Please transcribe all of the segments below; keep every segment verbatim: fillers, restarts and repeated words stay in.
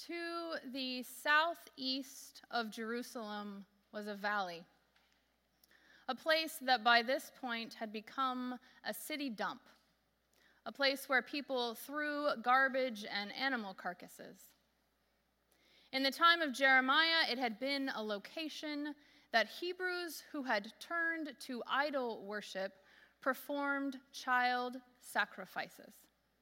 To the southeast of Jerusalem was a valley, a place that by this point had become a city dump, a place where people threw garbage and animal carcasses. In the time of Jeremiah, it had been a location that Hebrews who had turned to idol worship performed child sacrifices.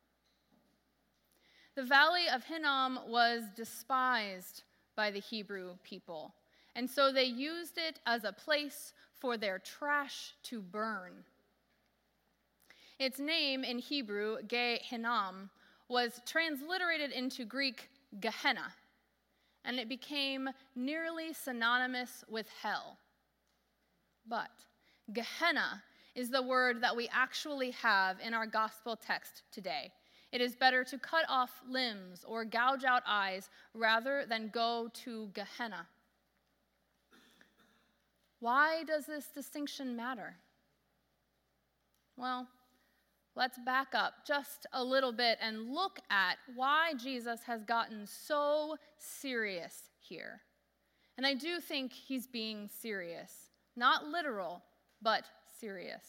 The valley of Hinnom was despised by the Hebrew people, and so they used it as a place for their trash to burn. Its name in Hebrew, Ge-Hinnom, was transliterated into Greek Gehenna, and it became nearly synonymous with hell. But Gehenna is the word that we actually have in our gospel text today. It is better to cut off limbs or gouge out eyes rather than go to Gehenna. Why does this distinction matter? Well, let's back up just a little bit and look at why Jesus has gotten so serious here. And I do think he's being serious. Not literal, but serious.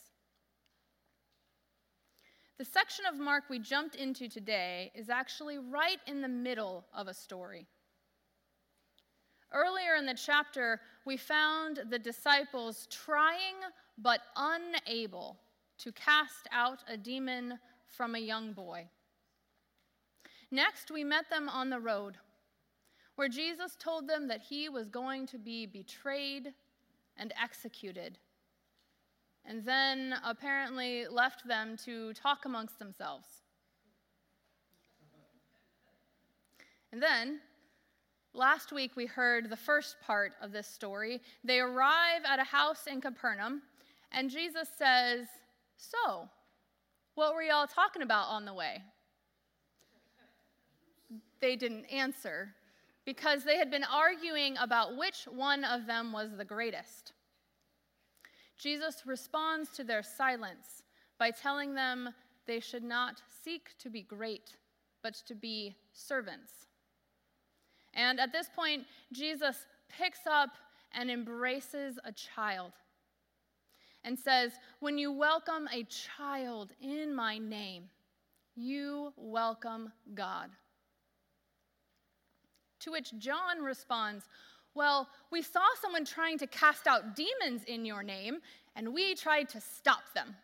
The section of Mark we jumped into today is actually right in the middle of a story. Earlier in the chapter, we found the disciples trying but unable to cast out a demon from a young boy. Next, we met them on the road, where Jesus told them that he was going to be betrayed and executed, and then apparently left them to talk amongst themselves. And then, last week we heard the first part of this story. They arrive at a house in Capernaum, and Jesus says, "So, what were y'all talking about on the way?" They didn't answer, because they had been arguing about which one of them was the greatest. Jesus responds to their silence by telling them they should not seek to be great, but to be servants. And at this point, Jesus picks up and embraces a child and says, "When you welcome a child in my name, you welcome God." To which John responds, "Well, we saw someone trying to cast out demons in your name, and we tried to stop them."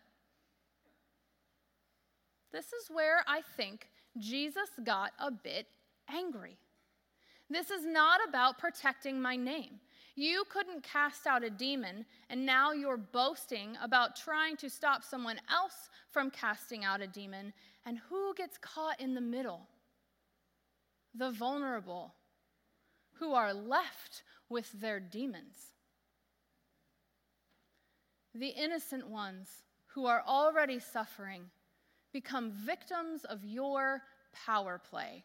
This is where I think Jesus got a bit angry. This is not about protecting my name. You couldn't cast out a demon, and now you're boasting about trying to stop someone else from casting out a demon. And who gets caught in the middle? The vulnerable, who are left with their demons. The innocent ones who are already suffering become victims of your power play.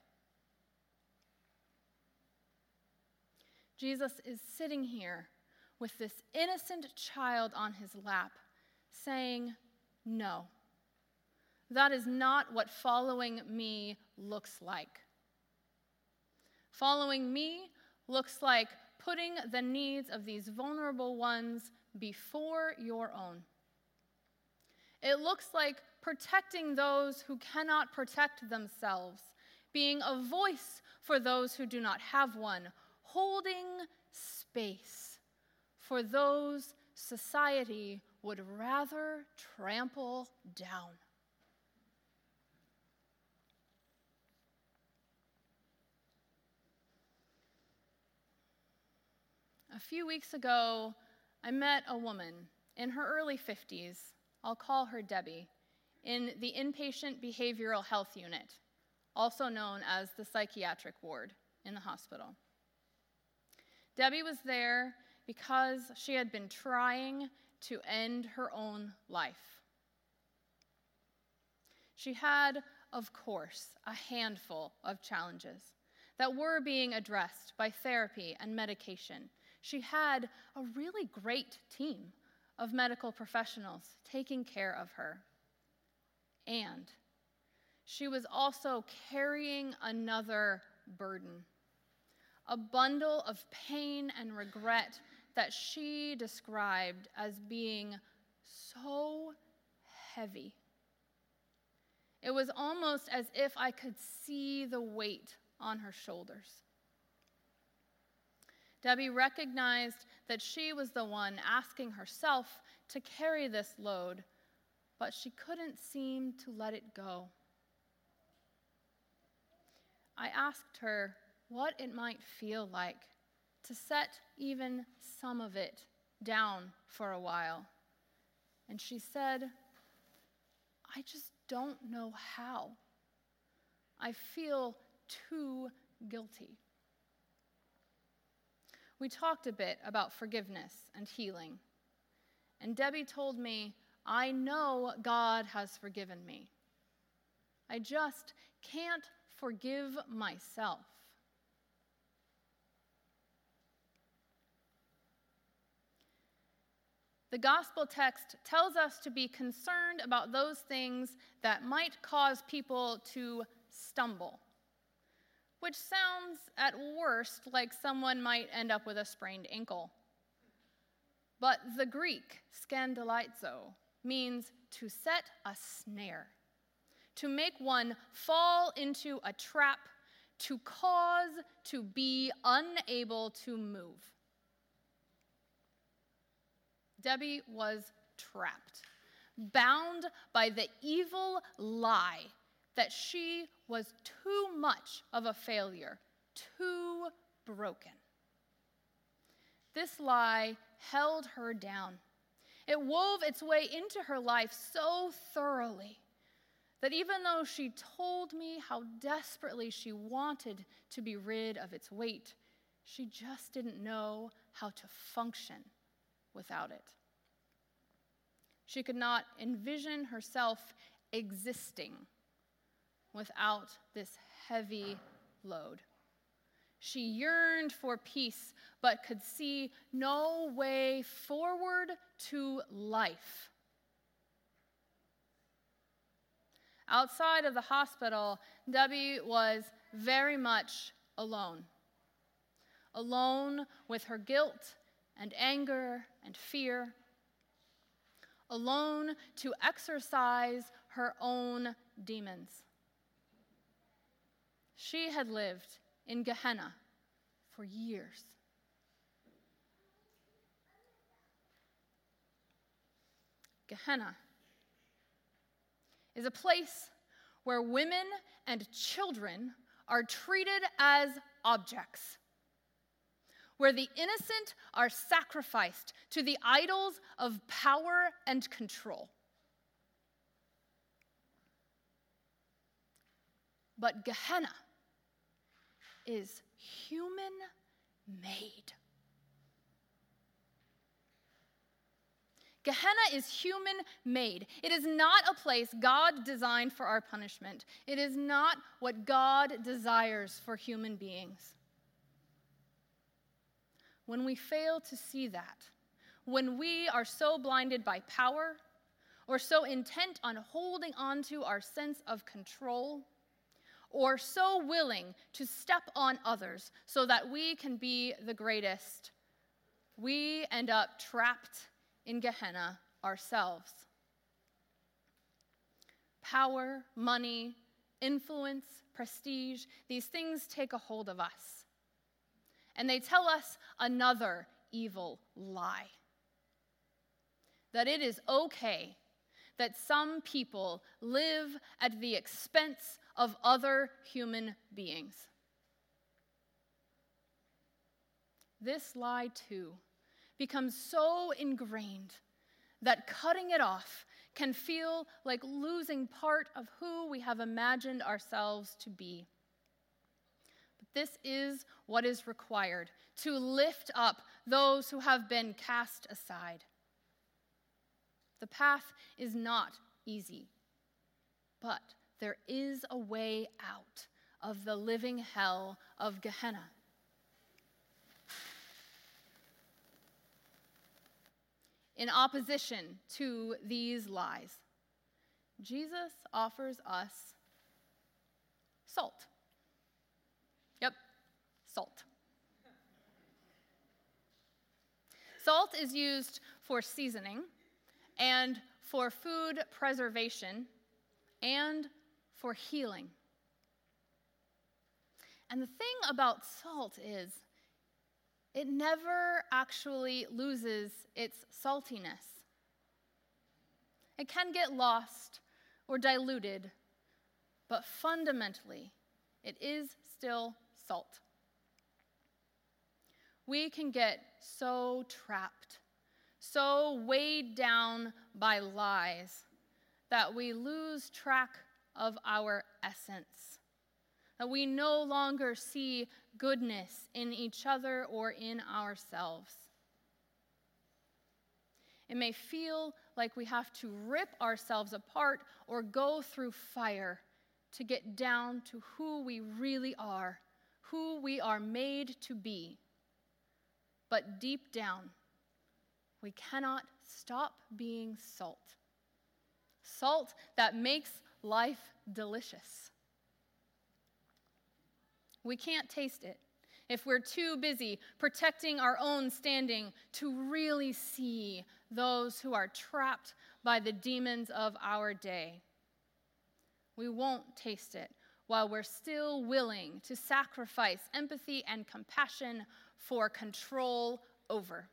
Jesus is sitting here with this innocent child on his lap, saying, "No, that is not what following me looks like. Following me looks like putting the needs of these vulnerable ones before your own. It looks like protecting those who cannot protect themselves, being a voice for those who do not have one, holding space for those society would rather trample down." A few weeks ago, I met a woman in her early fifties, I'll call her Debbie, in the inpatient behavioral health unit, also known as the psychiatric ward in the hospital. Debbie was there because she had been trying to end her own life. She had, of course, a handful of challenges that were being addressed by therapy and medication. She had a really great team of medical professionals taking care of her. And she was also carrying another burden. a bundle of pain and regret that she described as being so heavy. It was almost as if I could see the weight on her shoulders. Debbie recognized that she was the one asking herself to carry this load, but she couldn't seem to let it go. I asked her what it might feel like to set even some of it down for a while. And she said, I just don't know how. I feel too guilty. We talked a bit about forgiveness and healing. And Debbie told me, I know God has forgiven me. I just can't forgive myself. The gospel text tells us to be concerned about those things that might cause people to stumble, which sounds at worst like someone might end up with a sprained ankle. But the Greek scandalizo means to set a snare, to make one fall into a trap, to cause to be unable to move. Debbie was trapped, bound by the evil lie that she was too much of a failure, too broken. This lie held her down. It wove its way into her life so thoroughly that even though she told me how desperately she wanted to be rid of its weight, she just didn't know how to function without it. She could not envision herself existing without this heavy load. She yearned for peace, but could see no way forward to life. Outside of the hospital, Debbie was very much alone. Alone with her guilt and anger and fear. Alone to exorcise her own demons. She had lived in Gehenna for years. Gehenna is a place where women and children are treated as objects, where the innocent are sacrificed to the idols of power and control. But Gehenna is human-made. Gehenna is human-made. It is not a place God designed for our punishment. It is not what God desires for human beings. When we fail to see that, when we are so blinded by power or so intent on holding on to our sense of control, or so willing to step on others so that we can be the greatest, we end up trapped in Gehenna ourselves. Power, money, influence, prestige, these things take a hold of us. And they tell us another evil lie. That it is okay that some people live at the expense of other human beings. This lie, too, becomes so ingrained that cutting it off can feel like losing part of who we have imagined ourselves to be. But this is what is required to lift up those who have been cast aside. The path is not easy, but there is a way out of the living hell of Gehenna. In opposition to these lies, Jesus offers us salt. Yep, salt. Salt is used for seasoning and for food preservation and for healing. And the thing about salt is it never actually loses its saltiness. It can get lost or diluted, but fundamentally, it is still salt. We can get so trapped, so weighed down by lies, that we lose track of our essence, that we no longer see goodness in each other or in ourselves. It may feel like we have to rip ourselves apart or go through fire to get down to who we really are, who we are made to be. But deep down, we cannot stop being salt. Salt that makes life delicious. We can't taste it if we're too busy protecting our own standing to really see those who are trapped by the demons of our day. We won't taste it while we're still willing to sacrifice empathy and compassion for control over.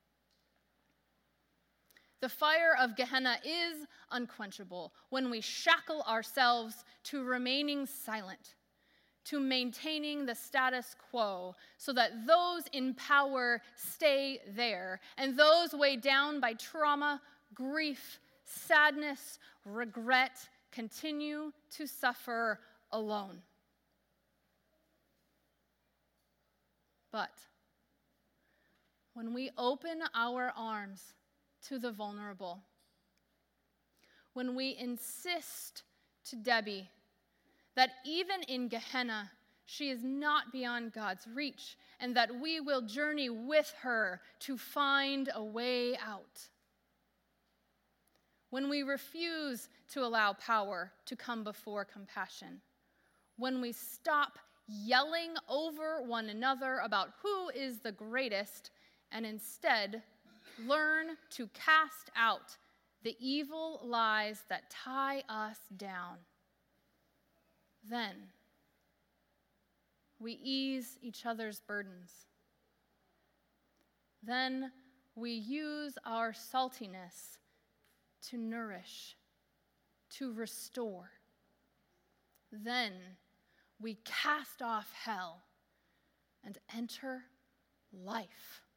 The fire of Gehenna is unquenchable when we shackle ourselves to remaining silent, to maintaining the status quo so that those in power stay there and those weighed down by trauma, grief, sadness, regret continue to suffer alone. But when we open our arms to the vulnerable, when we insist to Debbie that even in Gehenna, she is not beyond God's reach, and that we will journey with her to find a way out. When we refuse to allow power to come before compassion, when we stop yelling over one another about who is the greatest, and instead learn to cast out the evil lies that tie us down, then we ease each other's burdens. Then we use our saltiness to nourish, to restore. Then we cast off hell and enter life.